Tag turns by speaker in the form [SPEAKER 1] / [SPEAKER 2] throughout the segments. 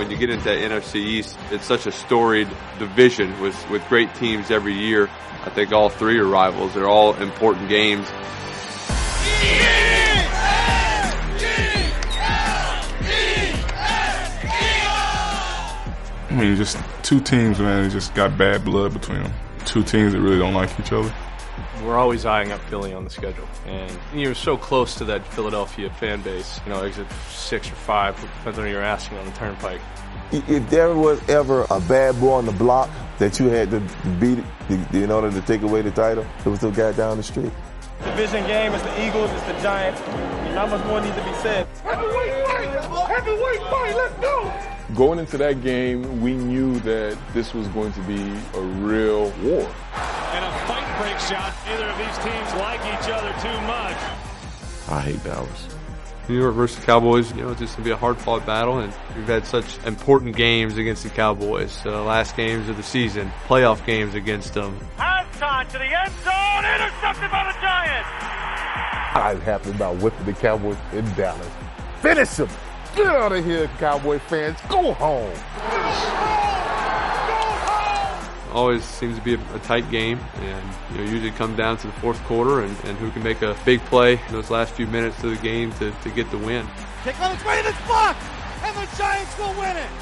[SPEAKER 1] when you get into NFC East, it's such a storied division with great teams every year. I think all three are rivals. They're all important games.
[SPEAKER 2] I mean, just two teams, man, it just got bad blood between them. Two teams that really don't like each other.
[SPEAKER 3] We're always eyeing up Philly on the schedule, and you're so close to that Philadelphia fan base. Exit 6 or 5, depends on who you're asking on the turnpike.
[SPEAKER 4] If there was ever a bad boy on the block that you had to beat in order to take away the title, it was the guy down the street.
[SPEAKER 5] Division game, it's the Eagles, it's the Giants. Not much more needs to be said.
[SPEAKER 6] Heavyweight fight, let's go!
[SPEAKER 2] Going into that game, we knew that this was going to be a real war.
[SPEAKER 6] And a fight breaks out. Neither of these teams like each other too much.
[SPEAKER 4] I hate Dallas.
[SPEAKER 1] New York versus the Cowboys, it's just going to be a hard-fought battle, and we've had such important games against the Cowboys. Last games of the season, playoff games against them.
[SPEAKER 6] Hassan to the end zone, intercepted by the Giants.
[SPEAKER 7] I'm happy about whipping the Cowboys in Dallas. Finish them. Get out of here, Cowboy fans. Go home.
[SPEAKER 1] Always seems to be a tight game, and usually comes down to the fourth quarter and who can make a big play in those last few minutes of the game to get the win.
[SPEAKER 6] Kick on its way, and it's blocked, and the Giants will win it.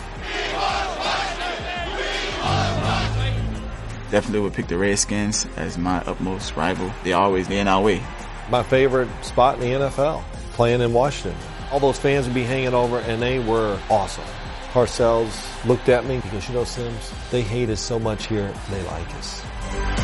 [SPEAKER 8] Definitely would pick the Redskins as my utmost rival. They're always in our way.
[SPEAKER 9] My favorite spot in the NFL, playing in Washington. All those fans would be hanging over, and they were awesome. Parcells looked at me because, Sims, they hate us so much here, they like us.